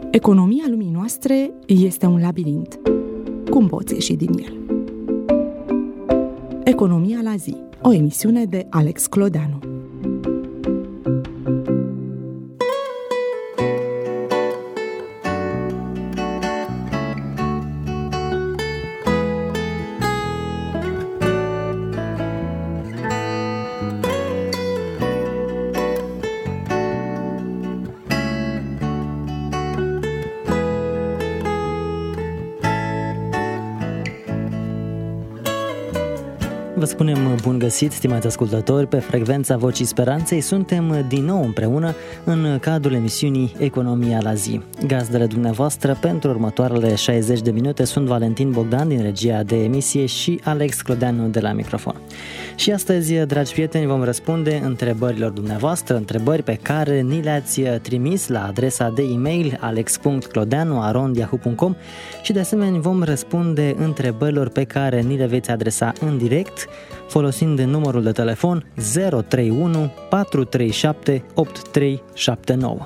Economia lumii noastre este un labirint. Cum poți ieși din el? Economia la zi, o emisiune de Alex Clodeanu. Vă spunem bun găsit, stimați ascultători, pe frecvența Vocii Speranței. Suntem din nou împreună în cadrul emisiunii Economia la zi. Gazdele dumneavoastră pentru următoarele 60 de minute sunt Valentin Bogdan din regia de emisie și Alex Clodeanu de la microfon. Și astăzi, dragi prieteni, vom răspunde întrebărilor dumneavoastră, întrebări pe care ni le-ați trimis la adresa de e-mail alex.clodeanu@yahoo.com și de asemenea vom răspunde întrebărilor pe care ni le veți adresa în direct folosind numărul de telefon 031 437 8379.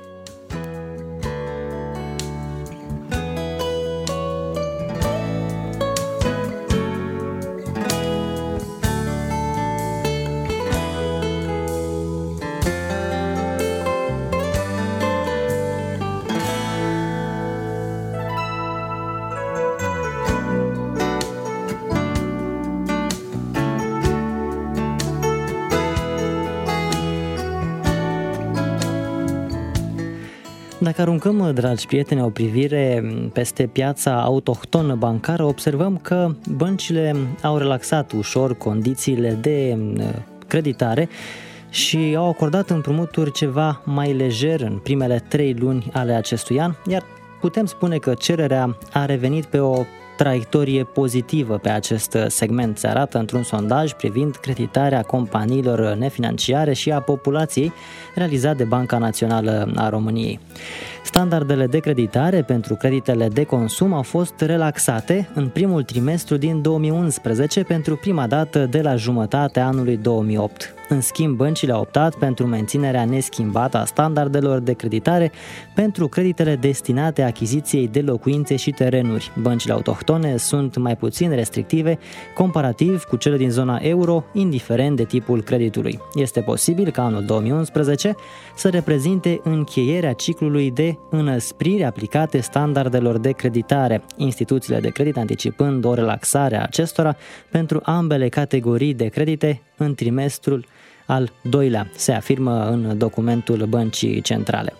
Dacă aruncăm, dragi prieteni, o privire peste piața autohtonă bancară, observăm că băncile au relaxat ușor condițiile de creditare și au acordat împrumuturi ceva mai lejer în primele 3 luni ale acestui an, iar putem spune că cererea a revenit pe o traiectorie pozitivă pe acest segment. Se arată într-un sondaj privind creditarea companiilor nefinanciare și a populației realizat de Banca Națională a României. Standardele de creditare pentru creditele de consum au fost relaxate în primul trimestru din 2011 pentru prima dată de la jumătatea anului 2008. În schimb, băncile au optat pentru menținerea neschimbată a standardelor de creditare pentru creditele destinate achiziției de locuințe și terenuri. Băncile autohtone sunt mai puțin restrictive comparativ cu cele din zona euro, indiferent de tipul creditului. Este posibil ca anul 2011 să reprezinte încheierea ciclului de înăsprire aplicate standardelor de creditare, instituțiile de credit anticipând o relaxare a acestora pentru ambele categorii de credite în trimestrul al doilea, se afirmă în documentul Băncii Centrale.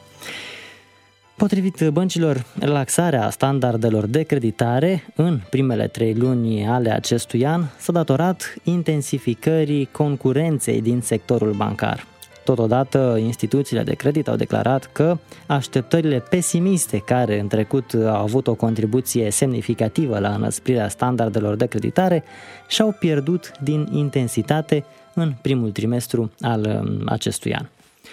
Potrivit băncilor, relaxarea standardelor de creditare în primele 3 luni ale acestui an s-a datorat intensificării concurenței din sectorul bancar. Totodată, instituțiile de credit au declarat că așteptările pesimiste care în trecut au avut o contribuție semnificativă la înăsprirea standardelor de creditare și-au pierdut din intensitate în primul trimestru al acestui an.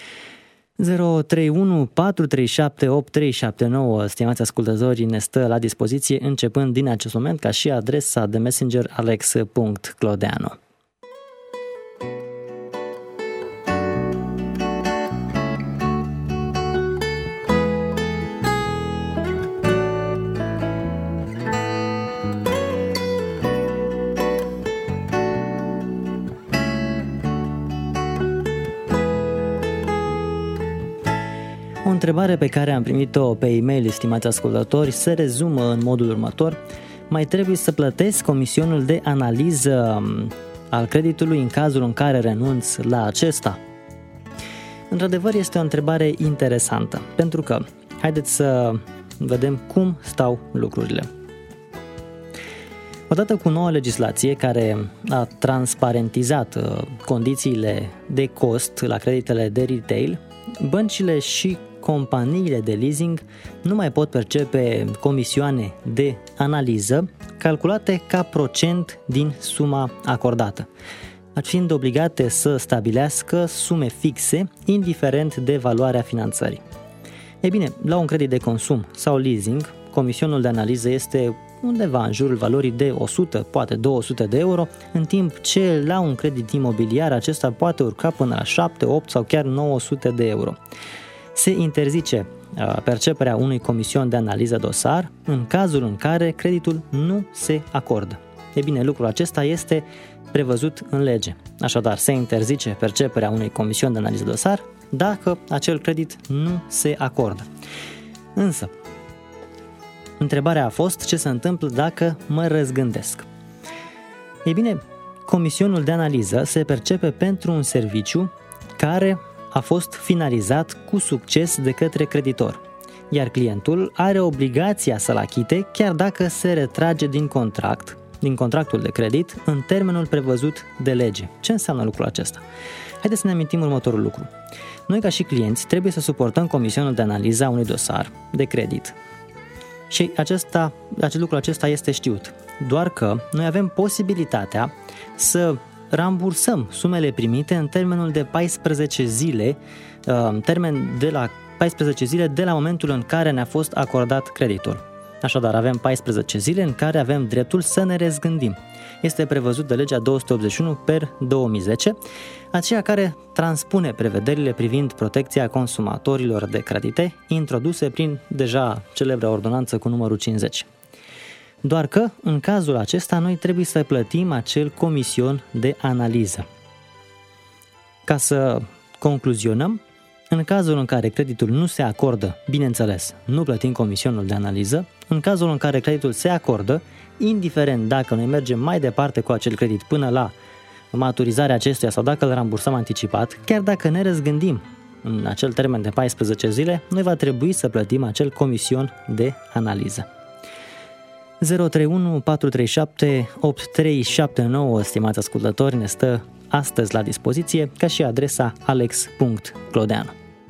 031 437 8379, stimați ascultători, ne stă la dispoziție începând din acest moment, ca și adresa de messenger alex.clodeanu. O întrebare pe care am primit-o pe e-mail, stimați ascultători, se rezumă în modul următor: mai trebuie să plătesc comisionul de analiză al creditului în cazul în care renunț la acesta? Într-adevăr, este o întrebare interesantă, pentru că haideți să vedem cum stau lucrurile. Odată cu noua legislație care a transparentizat condițiile de cost la creditele de retail, băncile și companiile de leasing nu mai pot percepe comisioane de analiză calculate ca procent din suma acordată, fiind obligate să stabilească sume fixe, indiferent de valoarea finanțării. Ei bine, la un credit de consum sau leasing, comisionul de analiză este undeva în jurul valorii de 100, poate 200 de euro, în timp ce la un credit imobiliar acesta poate urca până la 7, 8 sau chiar 900 de euro. se interzice perceperea unui comision de analiză dosar în cazul în care creditul nu se acordă. E bine, lucrul acesta este prevăzut în lege. Așadar, se interzice perceperea unui comision de analiză dosar dacă acel credit nu se acordă. Însă, întrebarea a fost ce se întâmplă dacă mă răzgândesc. Ei bine, comisionul de analiză se percepe pentru un serviciu care a fost finalizat cu succes de către creditor, iar clientul are obligația să-l achite chiar dacă se retrage din contractul de credit în termenul prevăzut de lege. Ce înseamnă lucrul acesta? Haideți să ne amintim următorul lucru. Noi ca și clienți trebuie să suportăm comisionul de analiză a unui dosar de credit. Și acest lucru acesta este știut. Doar că noi avem posibilitatea să rambursăm sumele primite în termenul de 14 zile, termen de la 14 zile de la momentul în care ne-a fost acordat creditul. Așadar, avem 14 zile în care avem dreptul să ne răzgândim. Este prevăzut de legea 281/2010, aceea care transpune prevederile privind protecția consumatorilor de credite introduse prin deja celebră ordonanță cu numărul 50. Doar că, în cazul acesta, noi trebuie să plătim acel comision de analiză. Ca să concluzionăm, în cazul în care creditul nu se acordă, bineînțeles, nu plătim comisionul de analiză. În cazul în care creditul se acordă, indiferent dacă noi mergem mai departe cu acel credit până la maturizarea acestuia sau dacă îl rambursăm anticipat, chiar dacă ne răzgândim în acel termen de 14 zile, noi va trebui să plătim acel comision de analiză. 031 437 8379, stimați ascultători, ne stă astăzi la dispoziție, ca și adresa alex.clodeanu.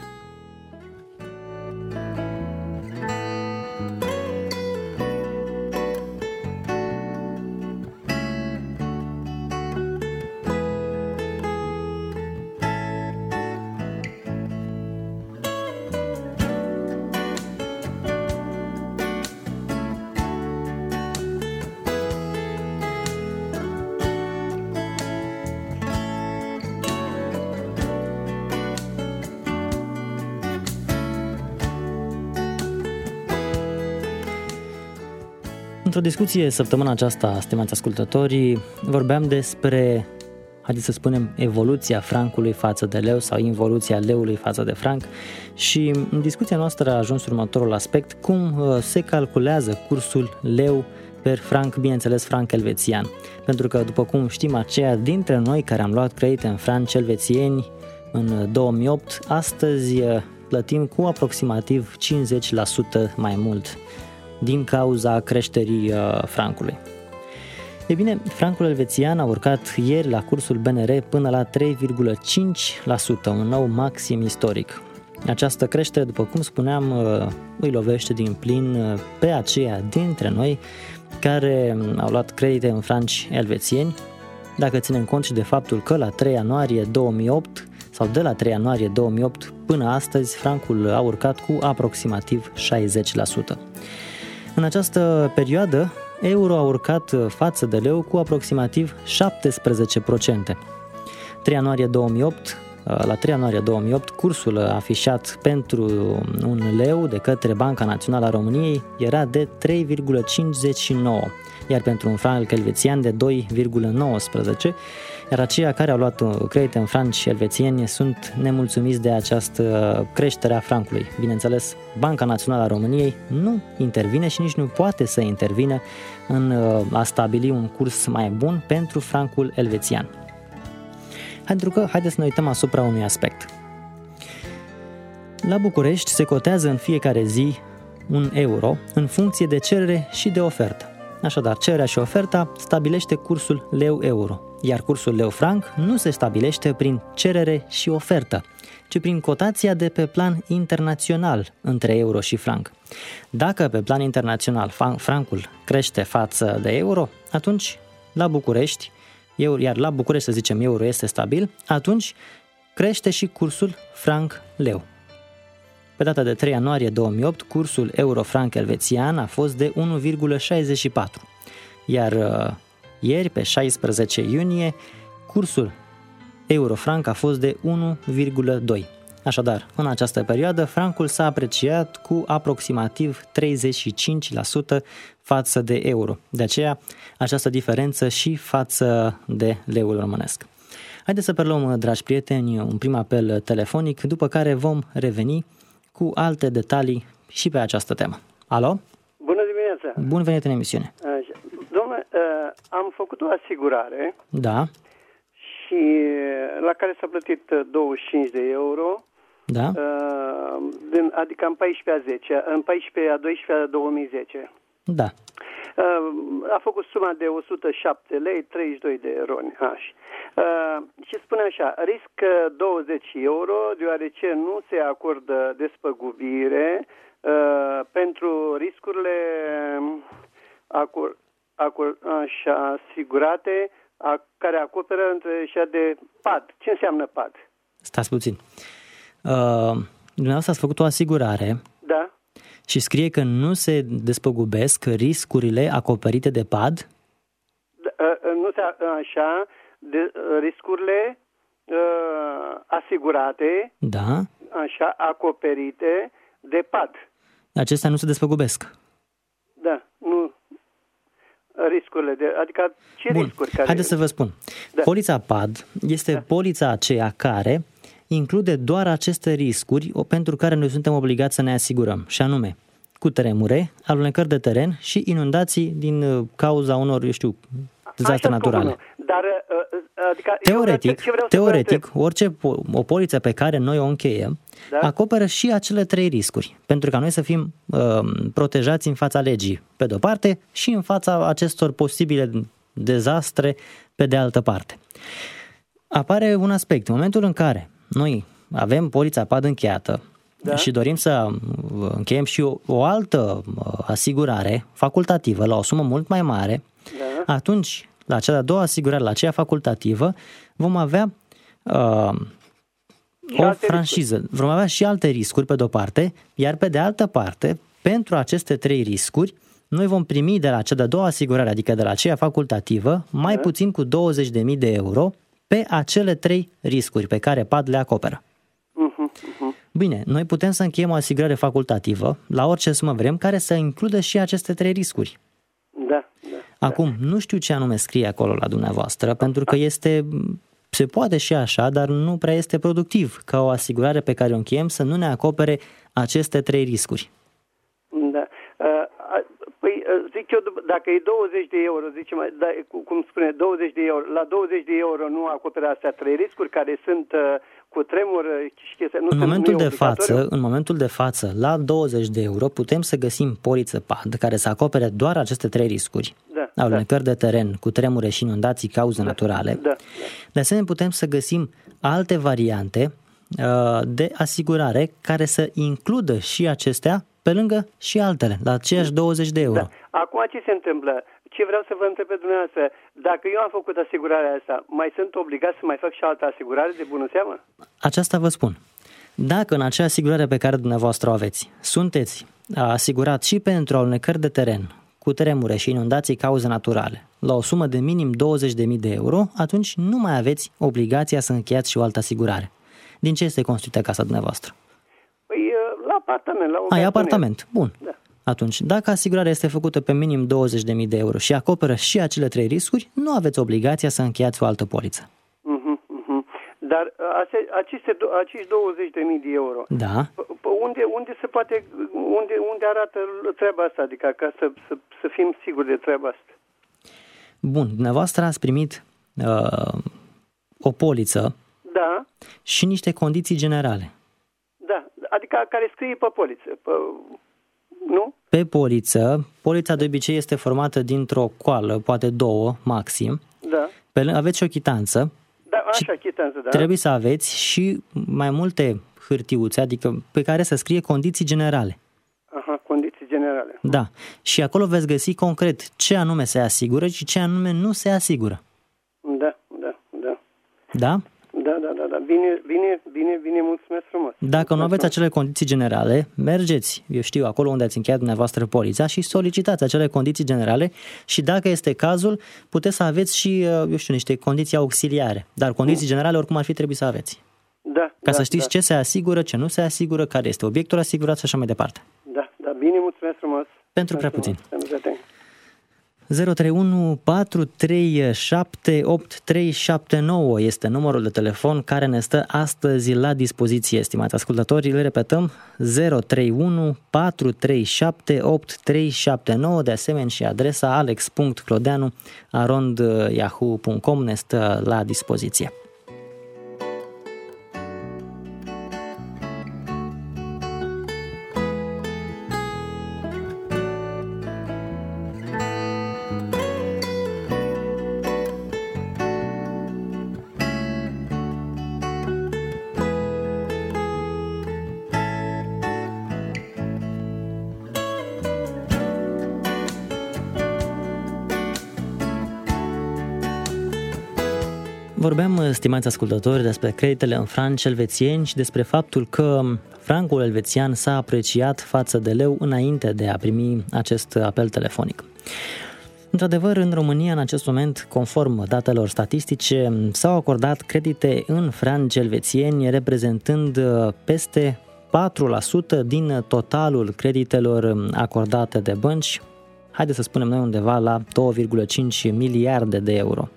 Într-o discuție săptămâna aceasta, stimați ascultători, vorbeam despre, haideți să spunem, evoluția francului față de leu sau involuția leului față de franc și în discuția noastră a ajuns următorul aspect, cum se calculează cursul leu per franc, bineînțeles franc elvețian. Pentru că, după cum știm, aceia dintre noi care am luat credite în franci elvețieni în 2008, astăzi plătim cu aproximativ 50% mai mult din cauza creșterii francului. E bine, francul elvețian a urcat ieri la cursul BNR până la 3,5%, un nou maxim istoric. Această creștere, după cum spuneam, îi lovește din plin pe aceia dintre noi care au luat credite în franci elvețieni, dacă ținem cont și de faptul că la 3 ianuarie 2008 sau de la 3 ianuarie 2008 până astăzi, francul a urcat cu aproximativ 60%. În această perioadă, euro a urcat față de leu cu aproximativ 17%. La 3 ianuarie 2008, cursul afișat pentru un leu de către Banca Națională a României era de 3,59, iar pentru un franc elvețian de 2,19, iar aceia care au luat credite în franci elvețieni sunt nemulțumiți de această creștere a francului. Bineînțeles, Banca Națională a României nu intervine și nici nu poate să intervină în a stabili un curs mai bun pentru francul elvețian. Haideți să ne uităm asupra unui aspect. La București se cotează în fiecare zi un euro în funcție de cerere și de ofertă. Așadar, cererea și oferta stabilește cursul leu-euro, iar cursul leu-franc nu se stabilește prin cerere și ofertă, ci prin cotația de pe plan internațional între euro și franc. Dacă pe plan internațional francul crește față de euro, atunci la București, iar la București să zicem euro este stabil, atunci crește și cursul franc-leu. Pe data de 3 ianuarie 2008, cursul euro-franc elvețian a fost de 1,64, iar ieri, pe 16 iunie, cursul euro-franc a fost de 1,2. Așadar, în această perioadă, francul s-a apreciat cu aproximativ 35% față de euro. De aceea, această diferență și față de leul românesc. Haideți să preluăm, dragi prieteni, un prim apel telefonic, după care vom reveni cu alte detalii și pe această temă. Alo? Bună dimineața! Bun venit în emisiune! Domnule, am făcut o asigurare. Da. Și la care s-a plătit 25 de euro. Da. Adică în 14 a 12 a 2010. Da. A făcut suma de 107 lei, 32 de roni. Și spune așa, risc 20 euro, deoarece nu se acordă despăgubire pentru riscurile asigurate care acoperă între cea de PAD. Ce înseamnă PAD? Stați puțin. Dumneavoastră ați făcut o asigurare. Da. Și scrie că nu se despăgubesc riscurile acoperite de PAD? Nu se așa, de riscurile asigurate, da, așa, acoperite de PAD. Acestea nu se despăgubesc. Da, nu riscurile adică ce Bun. riscuri care... Haideți să vă spun. Da. Polița PAD este polița aceea care include doar aceste riscuri pentru care noi suntem obligați să ne asigurăm, și anume cutremure, alunecări de teren și inundații din cauza unor, dezastre naturale. Dar, adică teoretic, o poliță pe care noi o încheiem, da, acoperă și acele 3 riscuri, pentru ca noi să fim protejați în fața legii, pe de-o parte, și în fața acestor posibile dezastre, pe de altă parte. Apare un aspect. În momentul în care noi avem polița PAD încheiată, da, și dorim să încheiem și o altă asigurare facultativă la o sumă mult mai mare, da, atunci, la cea de-a doua asigurare, la aceea facultativă, vom avea o franșiză. Vom avea și alte riscuri pe de-o parte, iar pe de altă parte, pentru aceste 3 riscuri, noi vom primi de la cea de-a doua asigurare, adică de la aceea facultativă, mai puțin cu 20.000 de euro pe acele 3 riscuri pe care PAD le acoperă. Bine, noi putem să încheiem o asigurare facultativă la orice sumă vrem, care să includă și aceste 3 riscuri. Da. Acum, nu știu ce anume scrie acolo la dumneavoastră, pentru că se poate și așa, dar nu prea este productiv ca o asigurare pe care o încheiem să nu ne acopere aceste 3 riscuri. Da. Păi, zic eu, dacă e 20 de euro, zicem, cum spune, 20 de euro, la 20 de euro nu acoperă astea 3 riscuri care sunt cu tremur și chestia, nu în momentul de față, la 20 de euro putem să găsim poliță PAD care să acopere doar aceste 3 riscuri. Alunecări de teren, cu tremure și inundații cauze naturale. De asemenea, putem să găsim alte variante de asigurare care să includă și acestea pe lângă și altele, la aceiași 20 de euro. Da. Acum ce se întâmplă? Ce vreau să vă întreb pe dumneavoastră, dacă eu am făcut asigurarea asta, mai sunt obligat să mai fac și altă asigurare de bună seamă? Aceasta vă spun. Dacă în acea asigurare pe care dumneavoastră o aveți, sunteți asigurat și pentru alunecări de teren, cu tremure și inundații cauze naturale, la o sumă de minim 20.000 de euro, atunci nu mai aveți obligația să încheiați și o altă asigurare. Din ce este constituită casa dumneavoastră? Păi la apartament, la o e apartament. Bun. Da. Atunci, dacă asigurarea este făcută pe minim 20.000 de euro și acoperă și acele 3 riscuri, nu aveți obligația să încheiați o altă poliță. Dar acești 20.000 de euro, da, unde se poate, unde arată treaba asta, adică ca să fim siguri de treaba asta? Bun, dumneavoastră ați primit o poliță, da, și niște condiții generale. Da, adică care scrie pe poliță, nu? Pe polița de obicei este formată dintr-o coală, poate 2 maxim. Da. Aveți și o chitanță. Da, așa, chitanță, da. Trebuie să aveți și mai multe hârtiuțe, adică pe care să scrie condiții generale. Aha, condiții generale. Da, și acolo veți găsi concret ce anume se asigură și ce anume nu se asigură. Da. Da? Da. Bine, mulțumesc frumos. Dacă nu aveți acele condiții generale, mergeți, acolo unde ați încheiat dumneavoastră polița și solicitați acele condiții generale și dacă este cazul, puteți să aveți și, niște condiții auxiliare, dar condiții generale oricum ar fi trebuit să aveți. Ca să știți ce se asigură, ce nu se asigură, care este obiectul asigurat și așa mai departe. Da, bine, mulțumesc frumos. Pentru prea puțin. 031 437 8379 este numărul de telefon care ne stă astăzi la dispoziție, stimați ascultători. Le repetăm, 031 437 8379, de asemenea și adresa alex.clodeanu@yahoo.com ne stă la dispoziție. Vorbeam, stimați ascultători, despre creditele în franci elvețieni și despre faptul că francul elvețian s-a apreciat față de leu înainte de a primi acest apel telefonic. Într-adevăr, în România, în acest moment, conform datelor statistice, s-au acordat credite în franci elvețieni, reprezentând peste 4% din totalul creditelor acordate de bănci, haideți să spunem noi undeva la 2,5 miliarde de euro.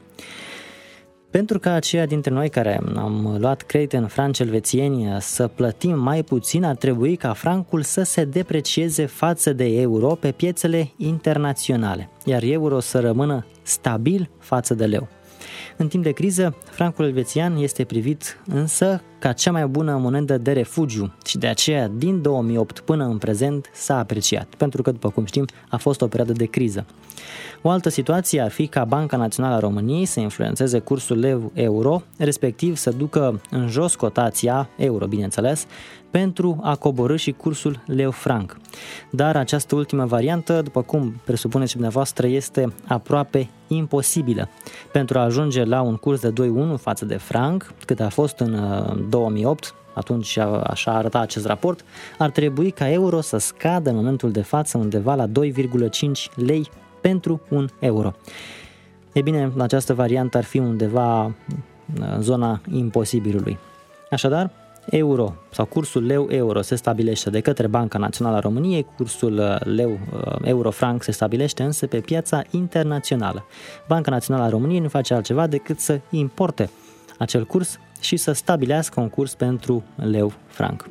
Pentru ca aceia dintre noi care am luat credite în franci elvețieni să plătim mai puțin, ar trebui ca francul să se deprecieze față de euro pe piețele internaționale, iar euro să rămână stabil față de leu. În timp de criză, francul elvețian este privit însă ca cea mai bună monedă de refugiu și de aceea din 2008 până în prezent s-a apreciat, pentru că, după cum știm, a fost o perioadă de criză. O altă situație ar fi ca Banca Națională a României să influențeze cursul leu-euro, respectiv să ducă în jos cotația euro, bineînțeles, pentru a coborî și cursul leu-franc. Dar această ultimă variantă, după cum presupuneți și dumneavoastră, este aproape imposibilă. Pentru a ajunge la un curs de 2,1 față de franc, cât a fost în 2008, atunci așa arăta acest raport, ar trebui ca euro să scadă în momentul de față undeva la 2,5 lei pentru un euro. Ei bine, această variantă ar fi undeva în zona imposibilului. Așadar, euro sau cursul leu-euro se stabilește de către Banca Națională a României, cursul leu-euro-franc se stabilește însă pe piața internațională. Banca Națională a României nu face altceva decât să importe acel curs și să stabilească un curs pentru leu-franc.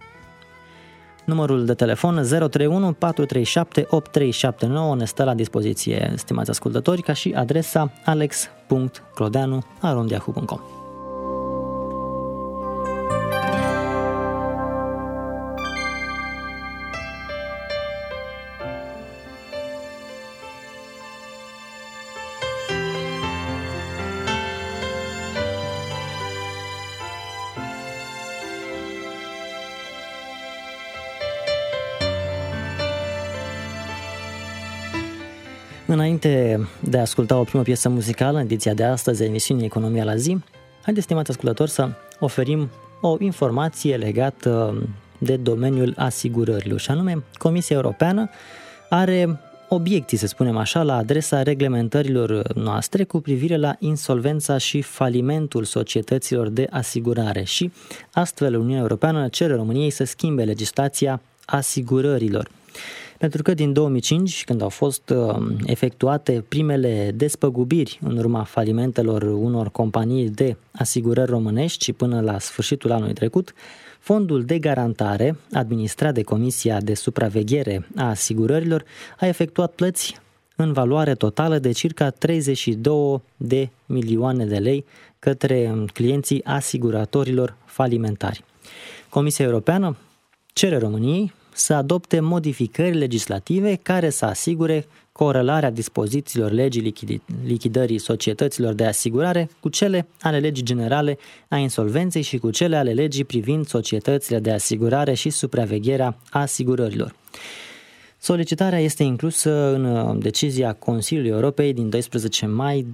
Numărul de telefon 031 437 8379 ne stă la dispoziție, stimați ascultători, ca și adresa alex.clodeanu@yahoo.com. Înainte de a asculta o primă piesă muzicală în ediția de astăzi a emisiunii Economia la zi, haideți, stimați ascultători, să oferim o informație legată de domeniul asigurărilor, și anume Comisia Europeană are obiecții, să spunem așa, la adresa reglementărilor noastre cu privire la insolvența și falimentul societăților de asigurare și astfel Uniunea Europeană cere României să schimbe legislația asigurărilor. Pentru că din 2005, când au fost efectuate primele despăgubiri în urma falimentelor unor companii de asigurări românești și până la sfârșitul anului trecut, Fondul de garantare, administrat de Comisia de Supraveghere a Asigurărilor, a efectuat plăți în valoare totală de circa 32 de milioane de lei către clienții asiguratorilor falimentari. Comisia Europeană cere României să adopte modificări legislative care să asigure corelarea dispozițiilor legii lichidării societăților de asigurare cu cele ale legii generale a insolvenței și cu cele ale legii privind societățile de asigurare și supravegherea asigurărilor. Solicitarea este inclusă în decizia Consiliului Europei din 12 mai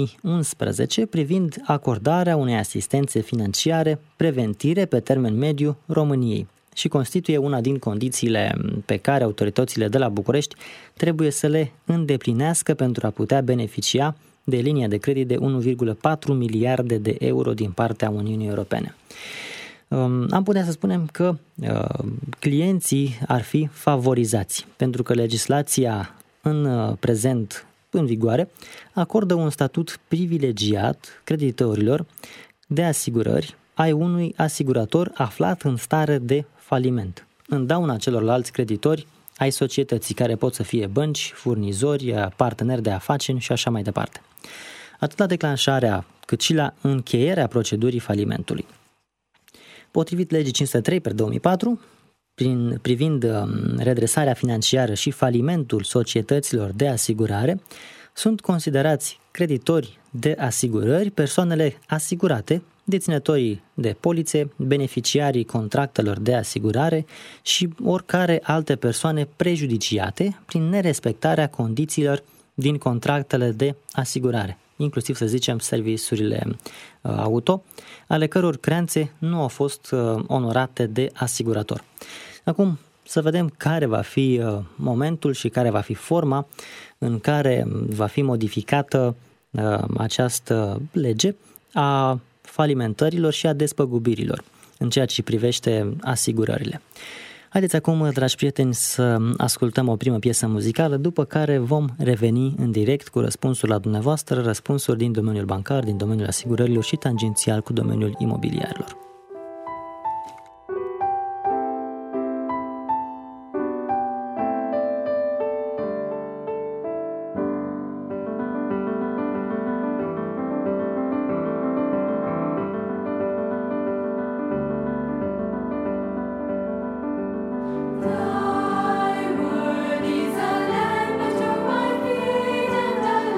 2011 privind acordarea unei asistențe financiare preventive pe termen mediu României și constituie una din condițiile pe care autoritățile de la București trebuie să le îndeplinească pentru a putea beneficia de linia de credit de 1,4 miliarde de euro din partea Uniunii Europene. am putea să spunem că clienții ar fi favorizați, pentru că legislația în prezent în vigoare acordă un statut privilegiat creditorilor de asigurări ai unui asigurator aflat în stare de faliment, în dauna celorlalți creditori ai societății, care pot să fie bănci, furnizori, parteneri de afaceri și așa mai departe. Atât la declanșarea cât și la încheierea procedurii falimentului. Potrivit legii 503/2004, privind redresarea financiară și falimentul societăților de asigurare, sunt considerați creditori de asigurări persoanele asigurate, deținătorii de polițe, beneficiarii contractelor de asigurare și oricare alte persoane prejudiciate prin nerespectarea condițiilor din contractele de asigurare, inclusiv, să zicem, serviciurile auto, ale căror creanțe nu au fost onorate de asigurator. Acum, să vedem care va fi momentul și care va fi forma în care va fi modificată această lege a falimentărilor și a despăgubirilor în ceea ce privește asigurările. Haideți acum, dragi prieteni, să ascultăm o primă piesă muzicală, după care vom reveni în direct cu răspunsuri la dumneavoastră, răspunsuri din domeniul bancar, din domeniul asigurărilor și tangențial cu domeniul imobiliarilor.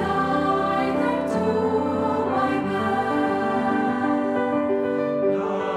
Lord.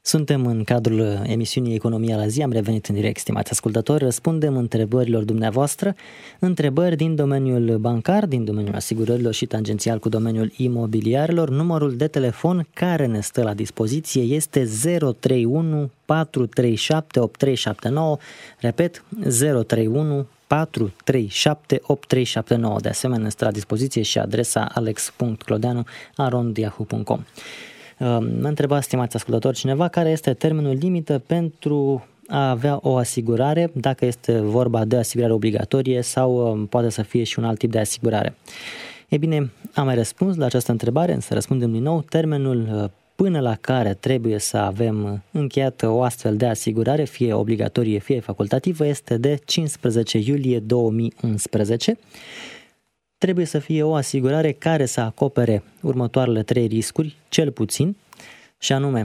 Suntem în cadrul emisiunii Economia la zi, am revenit în direct, stimați ascultători, răspundem întrebărilor dumneavoastră, întrebări din domeniul bancar, din domeniul asigurărilor și tangențial cu domeniul imobiliarelor. Numărul de telefon care ne stă la dispoziție este 031 437 8379, repet, 031 437 8379. De asemenea, stă la dispoziție și adresa alex.clodeanu@yahoo.com. Mă întreba, stimați ascultători, cineva care este termenul limită pentru a avea o asigurare, dacă este vorba de asigurare obligatorie sau poate să fie și un alt tip de asigurare. Ei bine, am mai răspuns la această întrebare, însă răspundem din nou. Termenul până la care trebuie să avem încheiată o astfel de asigurare, fie obligatorie, fie facultativă, este de 15 iulie 2011. Trebuie să fie o asigurare care să acopere următoarele 3 riscuri, cel puțin, și anume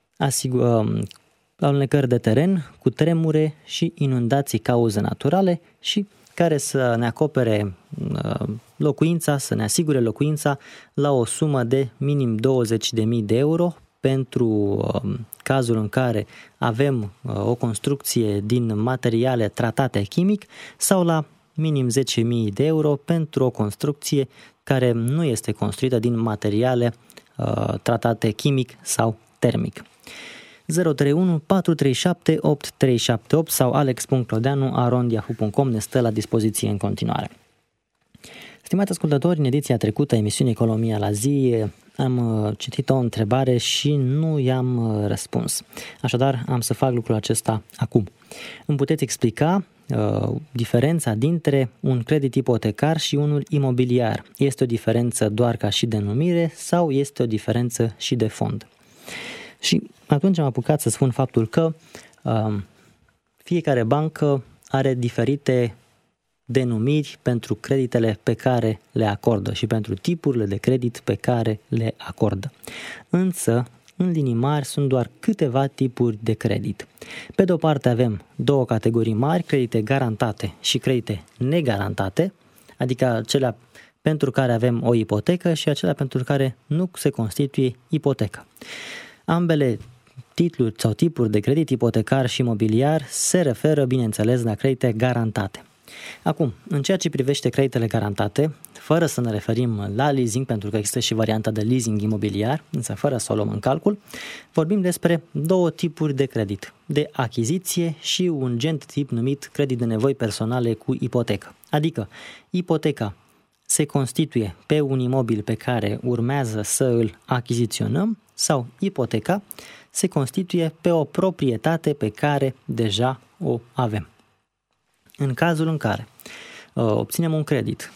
alunecări de teren, cutremure și inundații cauze naturale și care să ne acopere locuința, să ne asigure locuința la o sumă de minim 20.000 de euro pentru cazul în care avem o construcție din materiale tratate chimic sau la minim 10.000 de euro pentru o construcție care nu este construită din materiale tratate chimic sau termic. 031 437 8378 sau alex.clodeanu@yahoo.com ne stă la dispoziție în continuare. Stimați ascultători, în ediția trecută, emisiunea Economia la zi, am citit o întrebare și nu i-am răspuns. Așadar, am să fac lucrul acesta acum. Îmi puteți explica diferența dintre un credit ipotecar și unul imobiliar? Este o diferență doar ca și denumire sau este o diferență și de fond? Și atunci am apucat să spun faptul că fiecare bancă are diferite denumiri pentru creditele pe care le acordă și pentru tipurile de credit pe care le acordă. Însă, în linii mari, sunt doar câteva tipuri de credit. Pe de o parte avem 2 categorii mari, credite garantate și credite negarantate, adică acelea pentru care avem o ipotecă și acelea pentru care nu se constituie ipotecă. Ambele titluri sau tipuri de credit, ipotecar și imobiliar, se referă, bineînțeles, la credite garantate. Acum, în ceea ce privește creditele garantate, fără să ne referim la leasing, pentru că există și varianta de leasing imobiliar, însă fără să o luăm în calcul, vorbim despre 2 tipuri de credit, de achiziție și un gen tip numit credit de nevoi personale cu ipotecă. Adică, ipoteca se constituie pe un imobil pe care urmează să îl achiziționăm sau ipoteca se constituie pe o proprietate pe care deja o avem. În cazul în care obținem un credit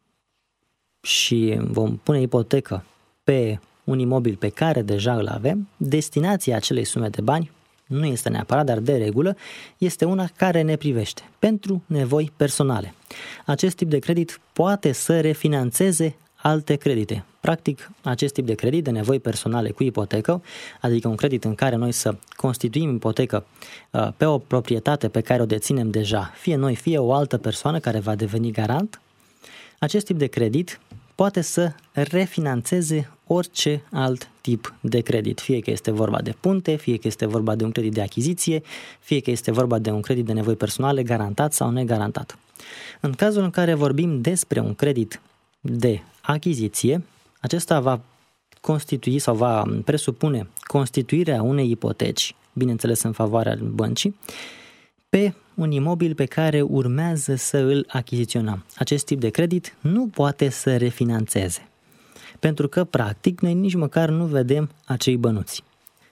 și vom pune ipotecă pe un imobil pe care deja îl avem, destinația acelei sume de bani nu este neapărat, dar de regulă este una care ne privește, pentru nevoi personale. Acest tip de credit poate să refinanțeze alte credite. Practic, acest tip de credit de nevoi personale cu ipotecă, adică un credit în care noi să constituim ipotecă pe o proprietate pe care o deținem deja, fie noi, fie o altă persoană care va deveni garant, acest tip de credit poate să refinanțeze orice alt tip de credit, fie că este vorba de punte, fie că este vorba de un credit de achiziție, fie că este vorba de un credit de nevoi personale garantat sau negarantat. În cazul în care vorbim despre un credit de achiziție, acesta va constitui sau va presupune constituirea unei ipoteci, bineînțeles în favoarea băncii, pe un imobil pe care urmează să îl achiziționăm. Acest tip de credit nu poate să refinanțeze, pentru că, practic, noi nici măcar nu vedem acei bănuți.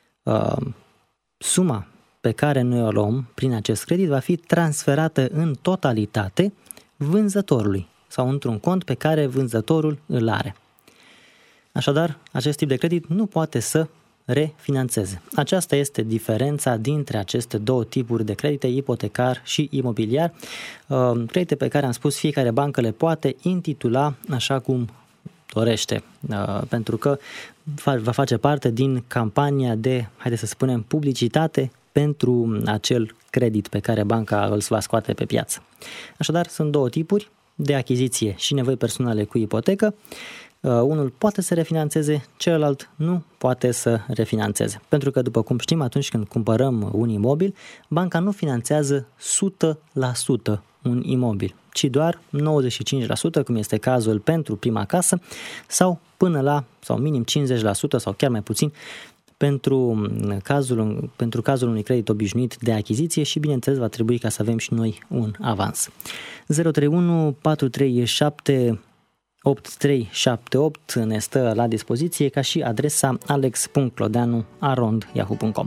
Suma pe care noi o luăm prin acest credit va fi transferată în totalitate vânzătorului sau într-un cont pe care vânzătorul îl are. Așadar, acest tip de credit nu poate să refinanțeze. Aceasta este diferența dintre aceste 2 tipuri de credite, ipotecar și imobiliar. Credite pe care am spus fiecare bancă le poate intitula așa cum dorește, pentru că va face parte din campania de, haideți să spunem, publicitate pentru acel credit pe care banca îl va scoate pe piață. Așadar, sunt 2 tipuri, de achiziție și nevoi personale cu ipotecă. unul poate să refinanțeze, celălalt nu poate să refinanțeze. Pentru că, după cum știm, atunci când cumpărăm un imobil, banca nu finanțează 100% un imobil, ci doar 95%, cum este cazul pentru prima casă, sau până la, sau minim 50% sau chiar mai puțin, pentru cazul unui credit obișnuit de achiziție și, bineînțeles, va trebui ca să avem și noi un avans. 031 437 8378 ne stă la dispoziție, ca și adresa alex.clodeanu@yahoo.com.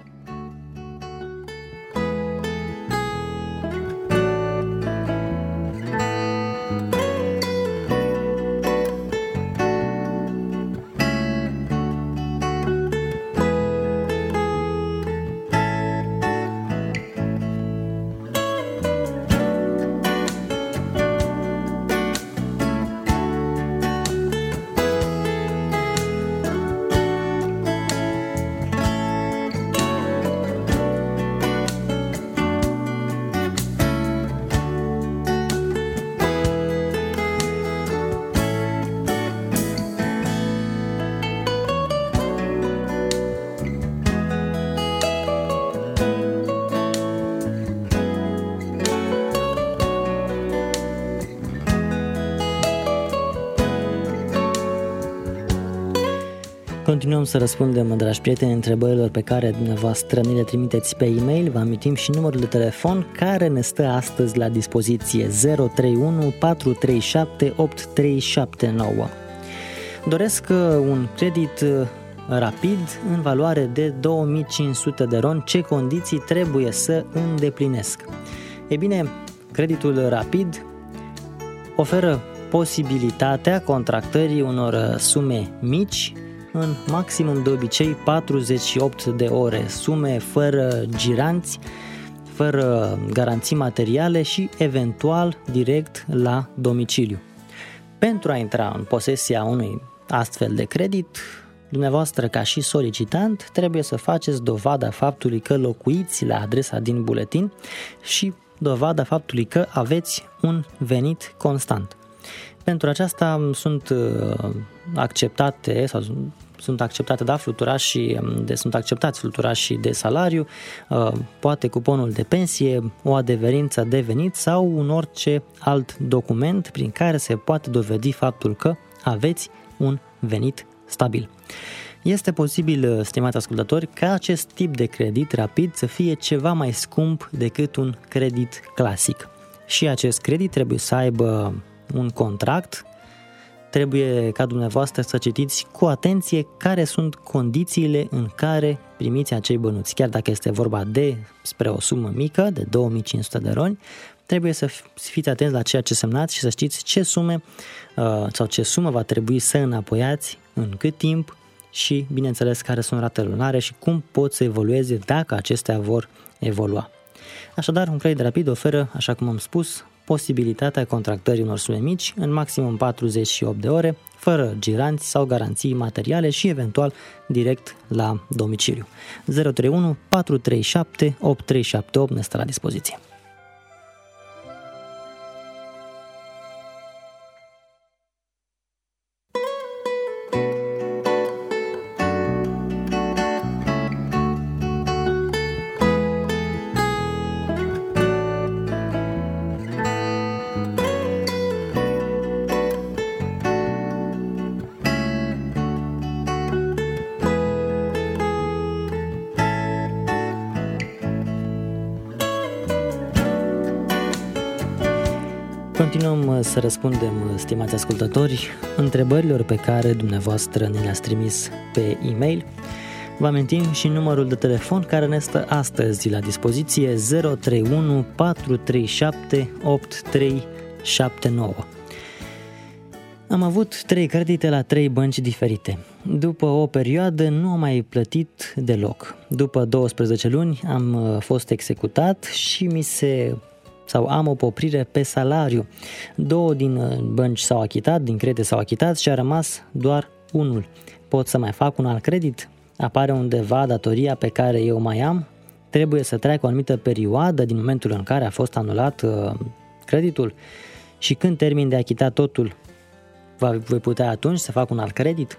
Continuăm să răspundem, dragi prieteni, întrebărilor pe care dumneavoastră ne le trimiteți pe e-mail. Vă amintim și numărul de telefon care ne stă astăzi la dispoziție: 031 437 8379. Doresc un credit rapid în valoare de 2500 de RON. Ce condiții trebuie să îndeplinesc? Ei bine, creditul rapid oferă posibilitatea contractării unor sume mici, în maximum de obicei 48 de ore, sume fără giranți, fără garanții materiale și eventual direct la domiciliu. Pentru a intra în posesia unui astfel de credit, dumneavoastră ca și solicitant trebuie să faceți dovada faptului că locuiți la adresa din buletin și dovada faptului că aveți un venit constant. Pentru aceasta sunt acceptate sunt acceptați fluturașii de salariu, poate cuponul de pensie, o adeverință de venit sau un orice alt document prin care se poate dovedi faptul că aveți un venit stabil. Este posibil, stimați ascultători, ca acest tip de credit rapid să fie ceva mai scump decât un credit clasic. Și acest credit trebuie să aibă un contract, trebuie ca dumneavoastră să citiți cu atenție care sunt condițiile în care primiți acei bănuți. Chiar dacă este vorba despre o sumă mică, de 2500 de RON, trebuie să fiți atenți la ceea ce semnați și să știți ce sume sau ce sumă va trebui să înapoiați, în cât timp și, bineînțeles, care sunt ratele lunare și cum pot să evolueze dacă acestea vor evolua. Așadar, un credit rapid oferă, așa cum am spus, posibilitatea contractării unor sume mici în maximum 48 de ore, fără giranți sau garanții materiale și eventual direct la domiciliu. 031 437 8378 ne stă la dispoziție. Continuăm să răspundem, stimați ascultători, întrebărilor pe care dumneavoastră ne le-ați trimis pe e-mail. Vă amintim și numărul de telefon care ne stă astăzi la dispoziție: 031 437 8379. Am avut 3 credite la 3 bănci diferite. După o perioadă nu am mai plătit deloc. După 12 luni am fost executat și am o poprire pe salariu. 2 din bănci s-au achitat, din credite s-au achitat și a rămas doar unul. Pot să mai fac un alt credit? Apare undeva datoria pe care eu mai am? Trebuie să treacă o anumită perioadă din momentul în care a fost anulat creditul? Și când termin de achitat totul, voi putea atunci să fac un alt credit?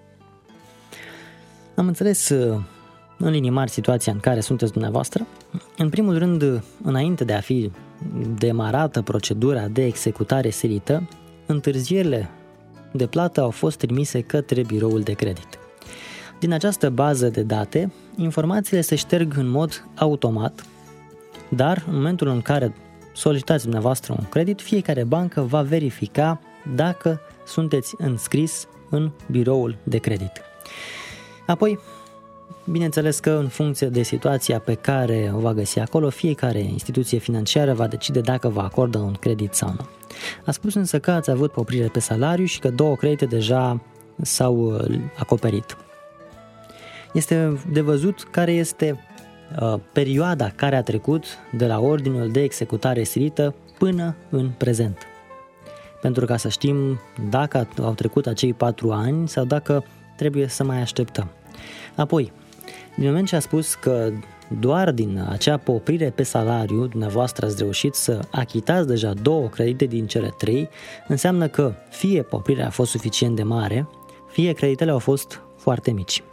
Am înțeles în linii mari situația în care sunteți dumneavoastră. În primul rând, înainte de a fi demarată procedura de executare silită, întârzierile de plată au fost trimise către biroul de credit. Din această bază de date, informațiile se șterg în mod automat, dar în momentul în care solicitați dumneavoastră un credit, fiecare bancă va verifica dacă sunteți înscris în biroul de credit. Apoi, bineînțeles că în funcție de situația pe care o va găsi acolo, fiecare instituție financiară va decide dacă va acorda un credit sau nu. A spus însă că ați avut poprire pe salariu și că 2 credite deja s-au acoperit. Este de văzut care este perioada care a trecut de la ordinul de executare silită până în prezent. Pentru ca să știm dacă au trecut acei 4 ani sau dacă trebuie să mai așteptăm. Apoi, din moment ce a spus că doar din acea poprire pe salariu dumneavoastră ați reușit să achitați deja 2 credite din cele 3, înseamnă că fie poprirea a fost suficient de mare, fie creditele au fost foarte mici.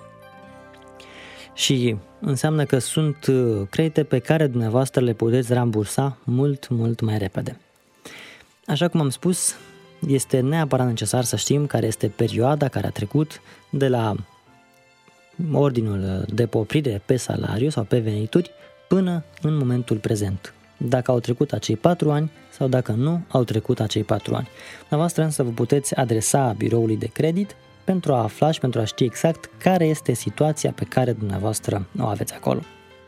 Și înseamnă că sunt credite pe care dumneavoastră le puteți rambursa mult mai repede. Așa cum am spus, este neapărat necesar să știm care este perioada care a trecut de la ordinul de poprire pe salariu sau pe venituri până în momentul prezent. Dacă au trecut acei 4 ani sau dacă nu au trecut acei 4 ani. Dumneavoastră însă vă puteți adresa biroului de credit pentru a afla și pentru a ști exact care este situația pe care dumneavoastră o aveți acolo.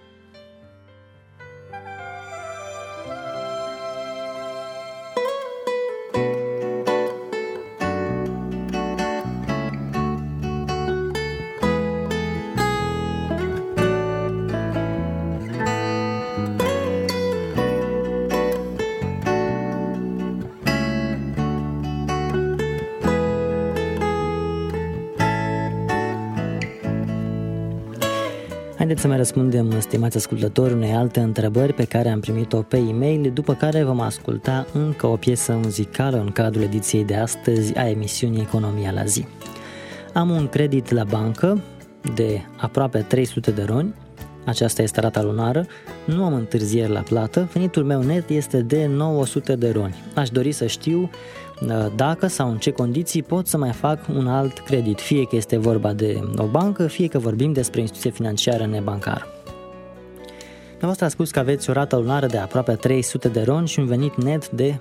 Haideți să mai răspundem, stimați ascultători, unei alte întrebări pe care am primit-o pe e-mail, după care vom asculta încă o piesă muzicală în cadrul ediției de astăzi a emisiunii Economia la zi. Am un credit la bancă de aproape 300 de RON, aceasta este rata lunară, nu am întârzieri la plată, venitul meu net este de 900 de RON. Aș dori să știu dacă sau în ce condiții pot să mai fac un alt credit, fie că este vorba de o bancă, fie că vorbim despre o instituție financiară nebancară. Dumneavoastră a spus că aveți o rată lunară de aproape 300 de RON și un venit net de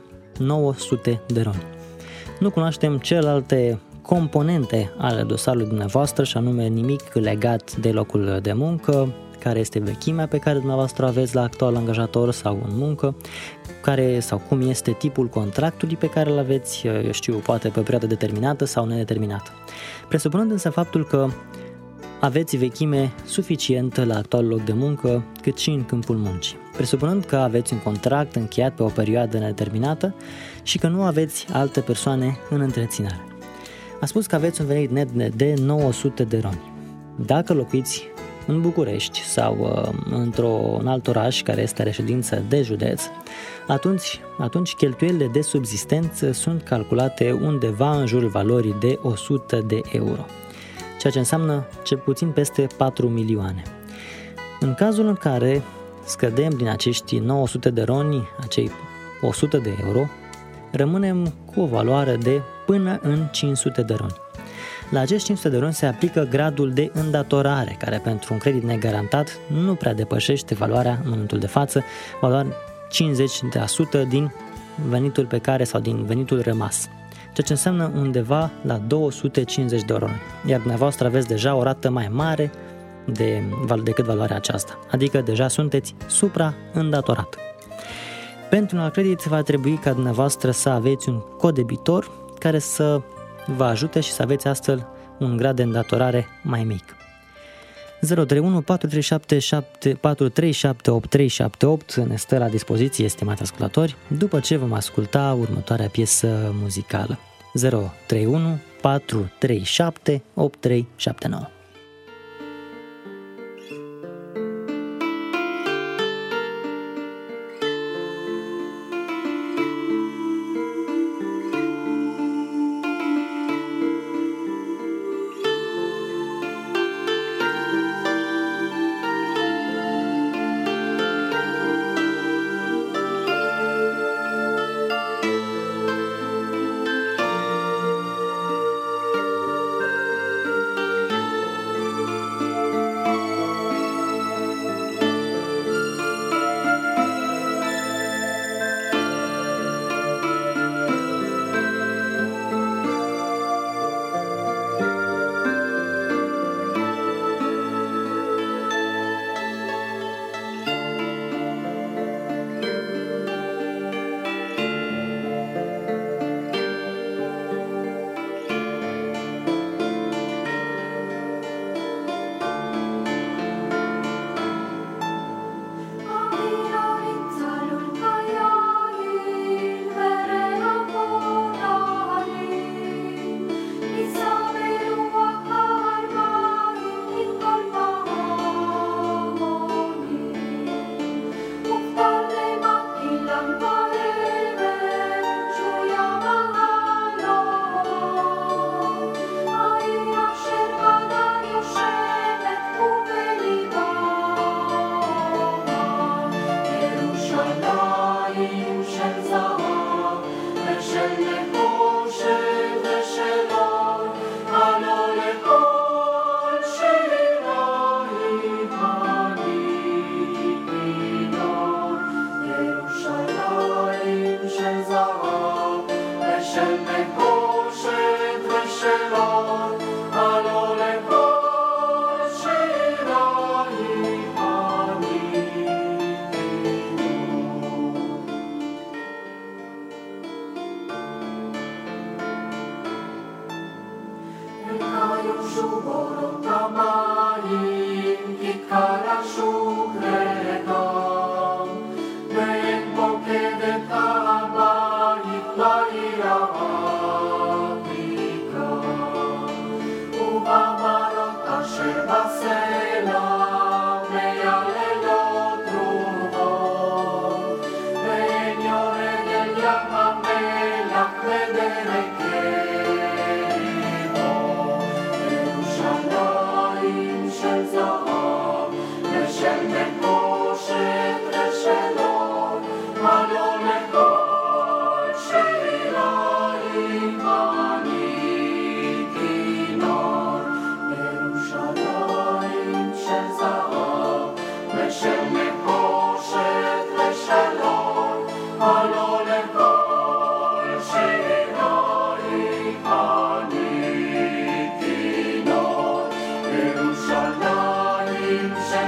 900 de RON. Nu cunoaștem celelalte componente ale dosarului dumneavoastră, și anume nimic legat de locul de muncă, care este vechimea pe care dumneavoastră o aveți la actual angajator sau în muncă, care sau cum este tipul contractului pe care îl aveți, eu știu, poate pe o perioadă determinată sau nedeterminată. Presupunând însă faptul că aveți vechime suficientă la actualul loc de muncă, cât și în câmpul muncii. Presupunând că aveți un contract încheiat pe o perioadă nedeterminată și că nu aveți alte persoane în întreținere. A spus că aveți un venit net de 900 de RON. Dacă locuiți în București sau într-un alt oraș care este reședință de județ, atunci cheltuielile de subzistență sunt calculate undeva în jurul valorii de 100 de euro, ceea ce înseamnă cel puțin peste 4 milioane. În cazul în care scădem din acești 900 de RON, acei 100 de euro, rămânem cu o valoare de până în 500 de RON. La acești 500 de RON se aplică gradul de îndatorare, care pentru un credit negarantat nu prea depășește valoarea, în momentul de față, valoarea 50% din venitul pe care sau din venitul rămas, ceea ce înseamnă undeva la 250 de RON, iar dumneavoastră aveți deja o rată mai mare decât valoarea aceasta, adică deja sunteți supra-îndatorat. Pentru un alt credit va trebui ca dumneavoastră să aveți un codebitor care să vă ajute și să aveți astfel un grad de îndatorare mai mic. 031 437 8378 ne stă la dispoziție, estimați ascultători, după ce vom asculta următoarea piesă muzicală. 031 437 8379.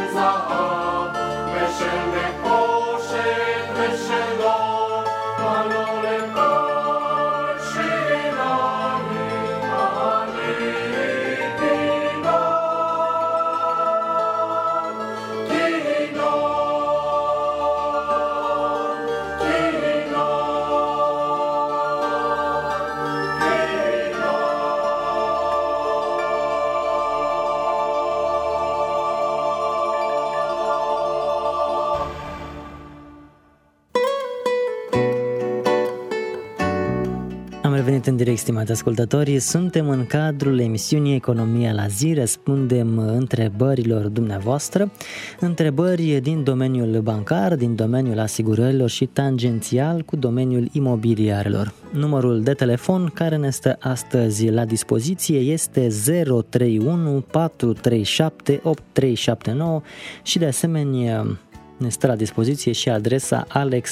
În direct, stimați ascultători, suntem în cadrul emisiunii Economia la zi, răspundem întrebărilor dumneavoastră, întrebări din domeniul bancar, din domeniul asigurărilor și tangențial cu domeniul imobiliarelor. Numărul de telefon care ne stă astăzi la dispoziție este 031 437 8379 și de asemenea ne stă la dispoziție și adresa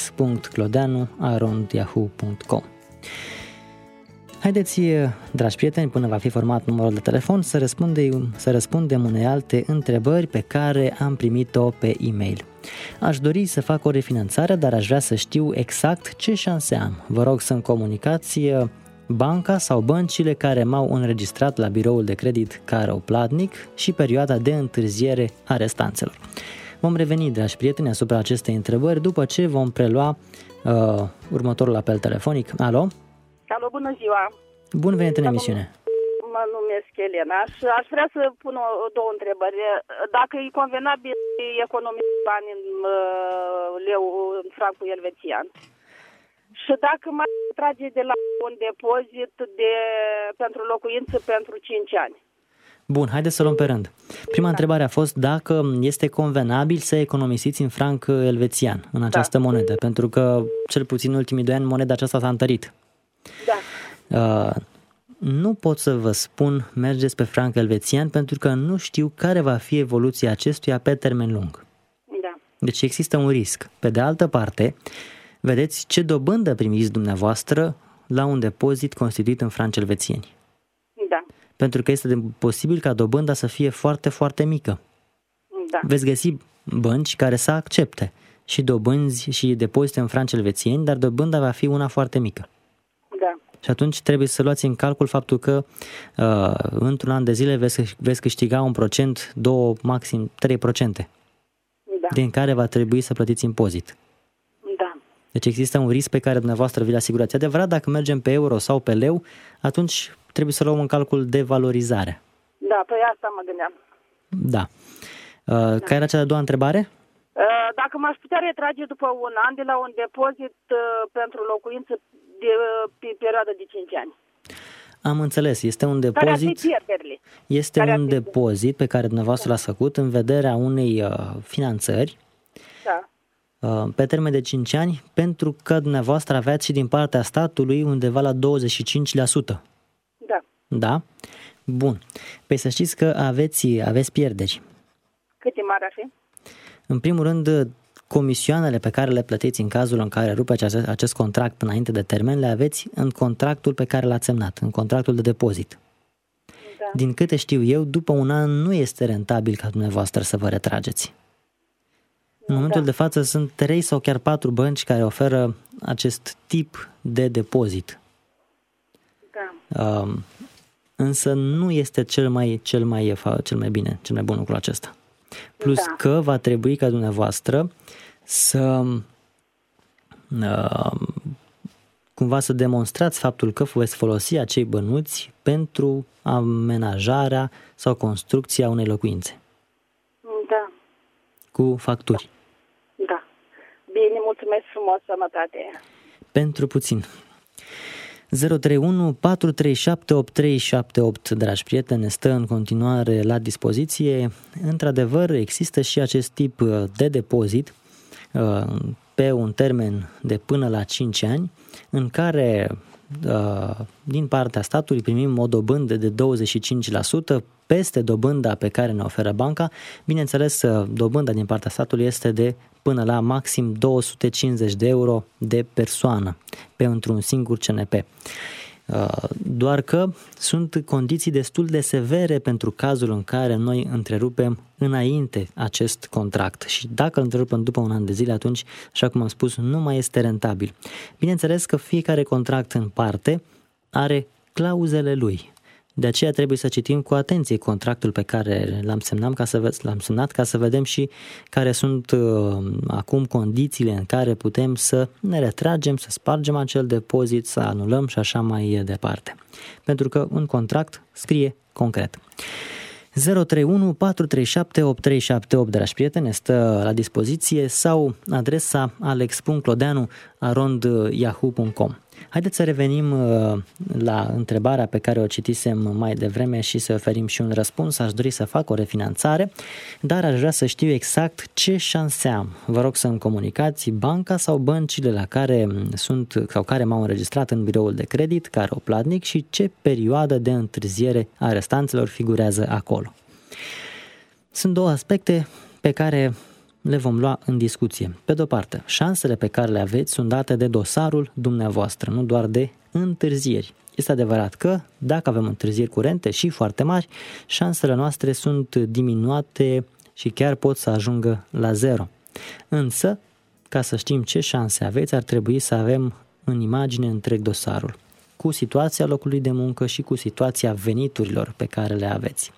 alex.clodeanu@yahoo.com. Haideți, dragi prieteni, până va fi format numărul de telefon, să răspundem unei alte întrebări pe care am primit-o pe e-mail. Aș dori să fac o refinanțare, dar aș vrea să știu exact ce șanse am. Vă rog să-mi comunicați banca sau băncile care m-au înregistrat la biroul de credit ca răuplatnic și perioada de întârziere a restanțelor. Vom reveni, dragi prieteni, asupra acestei întrebări după ce vom prelua următorul apel telefonic. Alo? Alo, bună ziua! Bun venit în emisiune! Mă numesc Elena și aș vrea să pun două întrebări. Dacă e convenabil economisi bani în leu, în francul elvețian, și dacă mai trage de la un depozit pentru locuință pentru 5 ani. Bun, haideți să luăm pe rând. Prima întrebare a fost dacă este convenabil să economisiți în franc elvețian, în această monedă, pentru că cel puțin în ultimii 2 ani moneda aceasta s-a întărit. Da. Nu pot să vă spun mergeți pe franc elvețian pentru că nu știu care va fi evoluția acestuia pe termen lung. Da. Deci există un risc. Pe de altă parte, vedeți ce dobândă primiți dumneavoastră la un depozit constituit în franci elvețieni. Da. Pentru că este posibil ca dobânda să fie foarte, foarte mică. Da. Veți găsi bănci care să accepte și dobânzi și depozite în franci elvețieni, dar dobânda va fi una foarte mică. Da. Și atunci trebuie să luați în calcul faptul că într-un an de zile veți câștiga 1%, 2%, maxim 3%, din care va trebui să plătiți impozit. Da. Deci există un risc pe care dumneavoastră vi-l asigurați. Adevărat, dacă mergem pe euro sau pe leu, atunci trebuie să luăm în calcul devalorizarea. Da, pe asta mă gândeam. Da. Care era cea de-a doua întrebare? Dacă m-aș putea retrage după un an de la un depozit pentru locuință pe perioadă de 5 ani. Am înțeles. Este un depozit. Depozit pe care dumneavoastră l-ați făcut în vederea unei finanțări. Da. Pe termen de 5 ani, pentru că dumneavoastră aveați și din partea statului undeva la 25%. Da. Da? Bun. Păi să știți că aveți pierderi. Cât de mare ar fi? În primul rând, comisioanele pe care le plătiți în cazul în care rupeți acest contract înainte de termen, le aveți în contractul pe care l-ați semnat, în contractul de depozit. Da. Din câte știu eu, după un an nu este rentabil ca dumneavoastră să vă retrageți. În momentul de față sunt 3 sau chiar 4 bănci care oferă acest tip de depozit. Da. Însă nu este cel mai bun lucru acesta. Plus că va trebui ca dumneavoastră să cumva să demonstrați faptul că veți folosi acei bănuți pentru amenajarea sau construcția unei locuințe. Da. Cu facturi. Da. Bine, mulțumesc frumos, sănătate. Pentru puțin. 031 437 8378, dragi prieteni, stă în continuare la dispoziție. Într-adevăr, există și acest tip de depozit pe un termen de până la 5 ani, în care din partea statului primim o dobândă de 25% peste dobânda pe care ne oferă banca. Bineînțeles, dobânda din partea statului este de până la maxim 250 de euro de persoană pentru un singur CNP. Doar că sunt condiții destul de severe pentru cazul în care noi întrerupem înainte acest contract și dacă îl întrerupem după un an de zile, atunci, așa cum am spus, nu mai este rentabil. Bineînțeles că fiecare contract în parte are clauzele lui. De aceea trebuie să citim cu atenție contractul pe care l-am semnat ca să vedem și care sunt acum condițiile în care putem să ne retragem, să spargem acel depozit, să anulăm și așa mai departe. Pentru că un contract scrie concret. 031 437 8378, dragi prieteni, stă la dispoziție sau adresa alex.clodeanu@yahoo.com. Haideți să revenim la întrebarea pe care o citisem mai devreme și să oferim și un răspuns. Aș dori să fac o refinanțare, dar aș vrea să știu exact ce șanse am. Vă rog să-mi comunicați banca sau băncile la care sunt sau care m-au înregistrat în biroul de credit, care o platnic și ce perioadă de întârziere a restanțelor figurează acolo. Sunt două aspecte pe care le vom lua în discuție. Pe de-o parte, șansele pe care le aveți sunt date de dosarul dumneavoastră, nu doar de întârzieri. Este adevărat că, dacă avem întârzieri curente și foarte mari, șansele noastre sunt diminuate și chiar pot să ajungă la 0. Însă, ca să știm ce șanse aveți, ar trebui să avem în imagine întreg dosarul, cu situația locului de muncă și cu situația veniturilor pe care le aveți.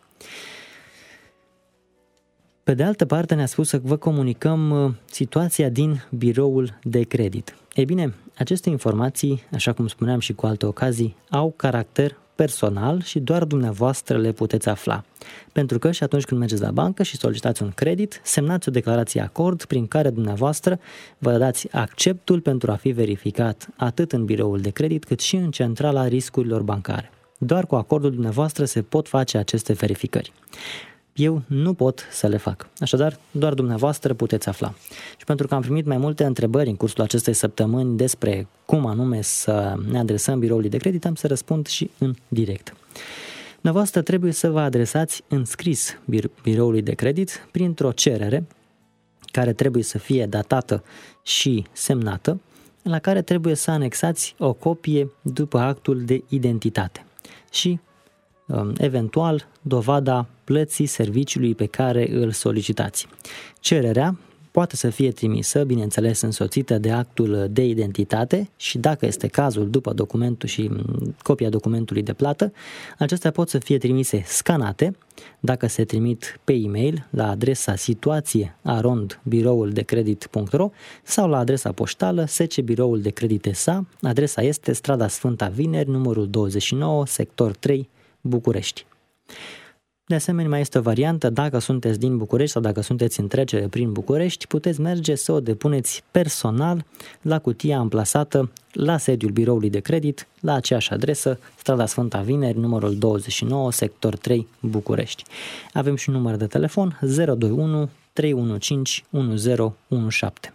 Pe de altă parte, ne-a spus să vă comunicăm situația din biroul de credit. Ei bine, aceste informații, așa cum spuneam și cu alte ocazii, au caracter personal și doar dumneavoastră le puteți afla. Pentru că și atunci când mergeți la bancă și solicitați un credit, semnați o declarație acord prin care dumneavoastră vă dați acceptul pentru a fi verificat atât în biroul de credit cât și în centrala riscurilor bancare. Doar cu acordul dumneavoastră se pot face aceste verificări. Eu nu pot să le fac. Așadar, doar dumneavoastră puteți afla. Și pentru că am primit mai multe întrebări în cursul acestei săptămâni despre cum anume să ne adresăm biroului de credit, am să răspund și în direct. Dumneavoastră trebuie să vă adresați în scris biroului de credit printr-o cerere care trebuie să fie datată și semnată, la care trebuie să anexați o copie după actul de identitate și eventual dovada plății serviciului pe care îl solicitați. Cererea poate să fie trimisă, bineînțeles însoțită de actul de identitate și dacă este cazul după documentul și copia documentului de plată, acestea pot să fie trimise scanate, dacă se trimit pe e-mail la adresa situație@birouldecredit.ro sau la adresa poștală SC Biroul de Credit SA, adresa este Strada Sfânta Vineri, numărul 29, sector 3, București. De asemenea, mai este o variantă, dacă sunteți din București sau dacă sunteți în trecere prin București, puteți merge să o depuneți personal la cutia amplasată la sediul biroului de credit, la aceeași adresă, Strada Sfânta Vineri, numărul 29, sector 3, București. Avem și un număr de telefon 021 315 1017.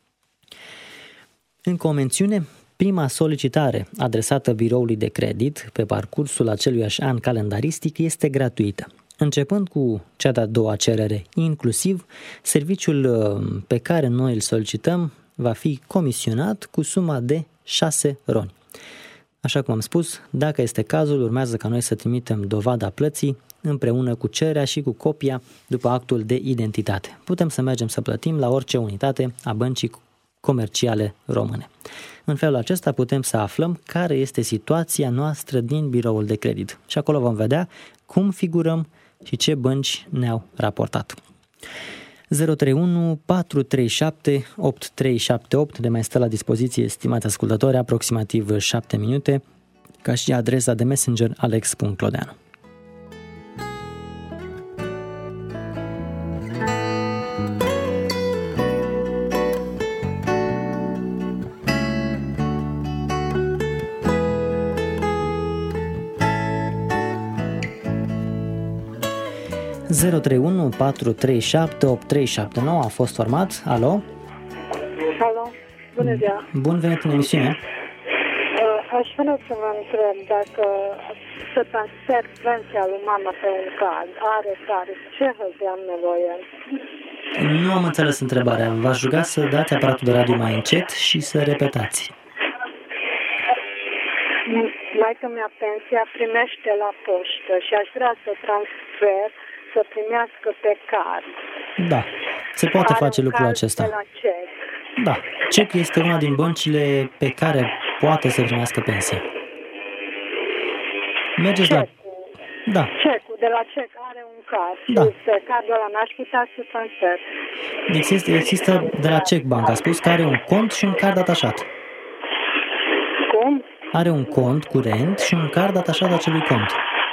Încă o mențiune: prima solicitare adresată biroului de credit pe parcursul aceluiași an calendaristic este gratuită. Începând cu cea de-a doua cerere inclusiv, serviciul pe care noi îl solicităm va fi comisionat cu suma de 6 roni. Așa cum am spus, dacă este cazul, urmează ca noi să trimitem dovada plății împreună cu cererea și cu copia după actul de identitate. Putem să mergem să plătim la orice unitate a băncii comerciale române. În felul acesta putem să aflăm care este situația noastră din biroul de credit și acolo vom vedea cum figurăm și ce bănci ne-au raportat. 031 437 8378 de mai stă la dispoziție, stimați ascultători, aproximativ 7 minute, ca și adresa de Messenger alex.clodeanu. ...031 437 8379 a fost format. Alo? Alo, bună ziua! Bun venit în emisiune! Aș vrea să vă întreb dacă să transfer pensia lui mama pe un card, are care, ce hârtie am nevoie? Nu am înțeles întrebarea. V-aș ruga să dați aparatul de radio mai încet și să repetați. Mai mi-a pensia primește la poștă și aș vrea să transfer, să primească pe card. Da, se poate face lucrul acesta. De la cec. Da, CEC este una din băncile pe care poate să primească pensie. Mergeți la... Da. Cecul de la CEC are un card. Da. Și pe cardul ăla n-aș putea să transfer. Există de la CEC Bank, a spus că are un cont și un card atașat. Cum? Are un cont curent și un card atașat acelui cont.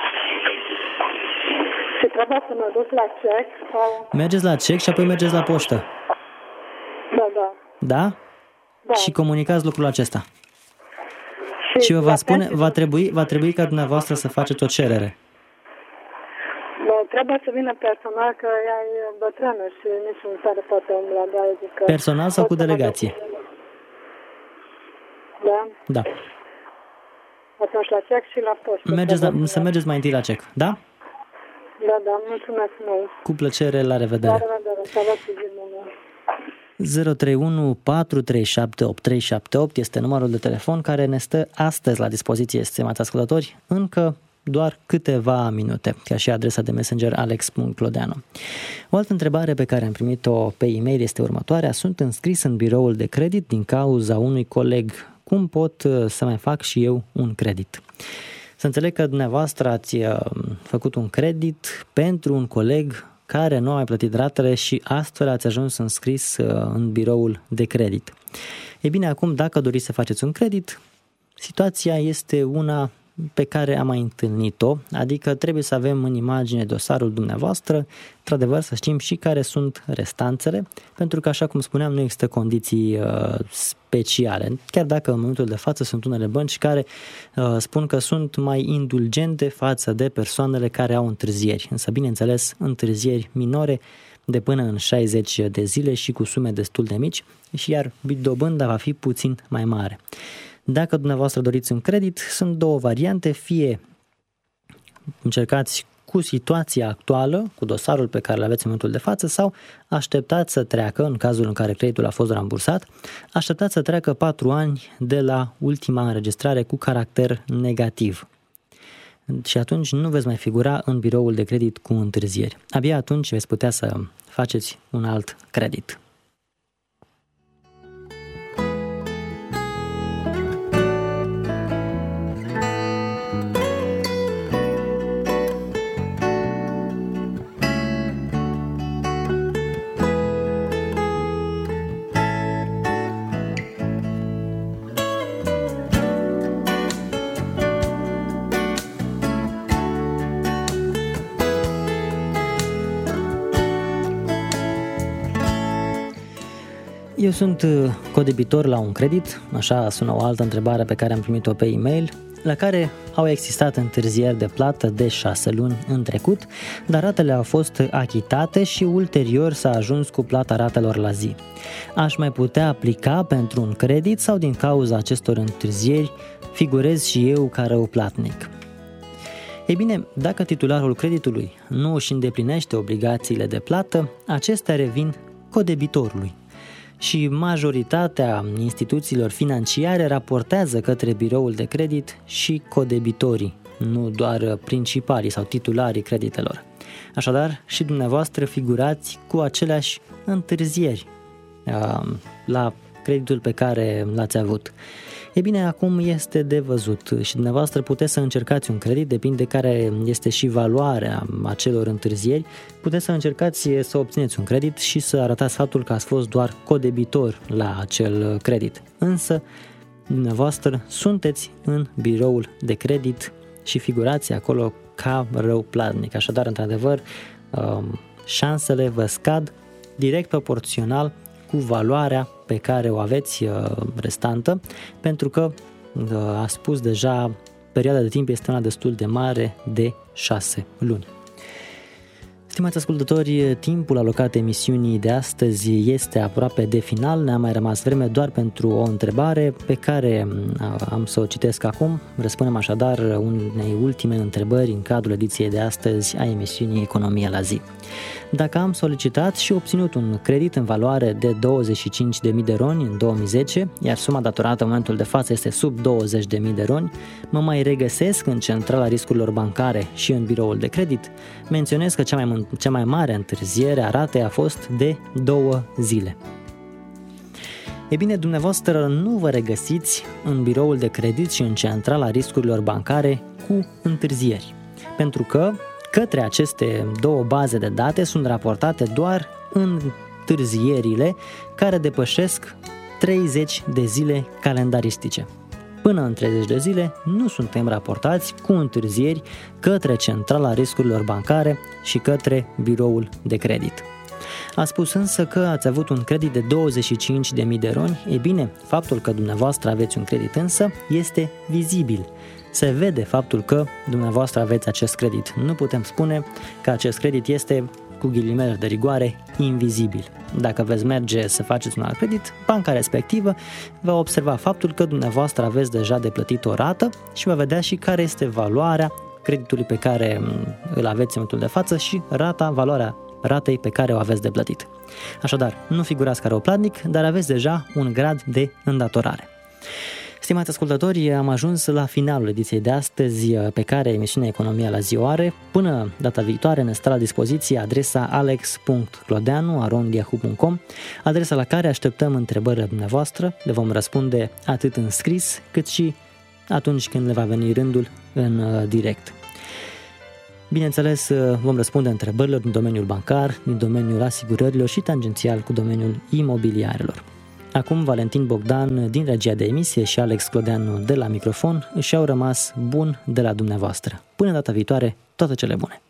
Și trebuie să mă duc la CEC sau... Mergeți la CEC și apoi mergeți la poștă. Da, da. Da? Da. Și comunicați lucrul acesta. Și vă va spune, va trebui ca dumneavoastră să faceți o cerere. Trebuie să vină personal, că ea e bătrână și nici nu pare poate umbla, dar zic că... Personal sau cu delegație? Da? Da. Atunci la CEC și la poștă. Să mergeți mai întâi la CEC, da? Da, da, mulțumesc mult. Cu plăcere, la revedere. La revedere, să vă zi bună. 031 437 8378 este numărul de telefon care ne stă astăzi la dispoziție, stimați ascultători, încă doar câteva minute, ca și adresa de messenger alex.clodeanu. O altă întrebare pe care am primit-o pe e-mail este următoarea. Sunt înscris în biroul de credit din cauza unui coleg. Cum pot să mai fac și eu un credit? Să înțeleg că dumneavoastră ați făcut un credit pentru un coleg care nu a mai plătit ratele și astfel ați ajuns înscris în biroul de credit. Ei bine, acum dacă doriți să faceți un credit, situația este una pe care am mai întâlnit-o, adică trebuie să avem în imagine dosarul dumneavoastră, într-adevăr să știm și care sunt restanțele, pentru că, așa cum spuneam, nu există condiții speciale, chiar dacă în momentul de față sunt unele bănci care spun că sunt mai indulgente față de persoanele care au întârzieri, însă, bineînțeles, întârzieri minore de până în 60 de zile și cu sume destul de mici, și iar dobânda va fi puțin mai mare. Dacă dumneavoastră doriți un credit, sunt două variante, fie încercați cu situația actuală, cu dosarul pe care îl aveți în momentul de față, sau așteptați să treacă, în cazul în care creditul a fost rambursat, așteptați să treacă 4 ani de la ultima înregistrare cu caracter negativ. Și atunci nu veți mai figura în biroul de credit cu întârzieri. Abia atunci veți putea să faceți un alt credit. Eu sunt codebitor la un credit, așa sună o altă întrebare pe care am primit-o pe e-mail, la care au existat întârzieri de plată de 6 luni în trecut, dar ratele au fost achitate și ulterior s-a ajuns cu plata ratelor la zi. Aș mai putea aplica pentru un credit sau din cauza acestor întârzieri figurez și eu ca răuplatnic? Ei bine, dacă titularul creditului nu își îndeplinește obligațiile de plată, acestea revin codebitorului. Și majoritatea instituțiilor financiare raportează către biroul de credit și codebitorii, nu doar principalii sau titularii creditelor. Așadar, și dumneavoastră figurați cu aceleași întârzieri la creditul pe care l-ați avut. E bine, acum este de văzut și dumneavoastră puteți să încercați un credit, depinde care este și valoarea acelor întârzieri, puteți să încercați să obțineți un credit și să arătați faptul că ați fost doar codebitor la acel credit. Însă, dumneavoastră sunteți în biroul de credit și figurați acolo ca răuplatnic. Așadar, într-adevăr, șansele vă scad direct proporțional cu valoarea pe care o aveți restantă, pentru că, a spus deja, perioada de timp este una destul de mare de 6 luni. Stimați ascultători, timpul alocat emisiunii de astăzi este aproape de final, ne-a mai rămas vreme doar pentru o întrebare pe care am să o citesc acum. Răspundem așadar unei ultime întrebări în cadrul ediției de astăzi a emisiunii Economia la zi. Dacă am solicitat și obținut un credit în valoare de 25.000 de roni în 2010, iar suma datorată în momentul de față este sub 20.000 de roni, mă mai regăsesc în centrala riscurilor bancare și în biroul de credit? Menționez că cea mai mare întârziere a ratei a fost de 2 zile. E bine, dumneavoastră nu vă regăsiți în biroul de credit și în centrala riscurilor bancare cu întârzieri, pentru că către aceste 2 baze de date sunt raportate doar întârzierile care depășesc 30 de zile calendaristice. Până în 30 de zile nu suntem raportați cu întârzieri către centrala riscurilor bancare și către biroul de credit. A spus însă că ați avut un credit de 25.000 de roni. E bine, faptul că dumneavoastră aveți un credit însă este vizibil. Se vede faptul că dumneavoastră aveți acest credit. Nu putem spune că acest credit este, cu ghilimele de rigoare, invizibil. Dacă veți merge să faceți un alt credit, banca respectivă va observa faptul că dumneavoastră aveți deja de plătit o rată și va vedea și care este valoarea creditului pe care îl aveți în momentul de față și valoarea ratei pe care o aveți de plătit. Așadar, nu figurați ca răuplatnic, dar aveți deja un grad de îndatorare. Stimați ascultători, am ajuns la finalul ediției de astăzi pe care emisiunea Economia la zi o are. Până data viitoare ne stă la dispoziție adresa alex.clodeanu@yahoo.com, adresa la care așteptăm întrebările dumneavoastră. Le vom răspunde atât în scris cât și atunci când le va veni rândul în direct. Bineînțeles, vom răspunde întrebărilor din domeniul bancar, din domeniul asigurărilor și tangențial cu domeniul imobiliarelor. Acum, Valentin Bogdan din regia de emisie și Alex Clodeanu de la microfon își au rămas bun de la dumneavoastră. Până data viitoare, toate cele bune!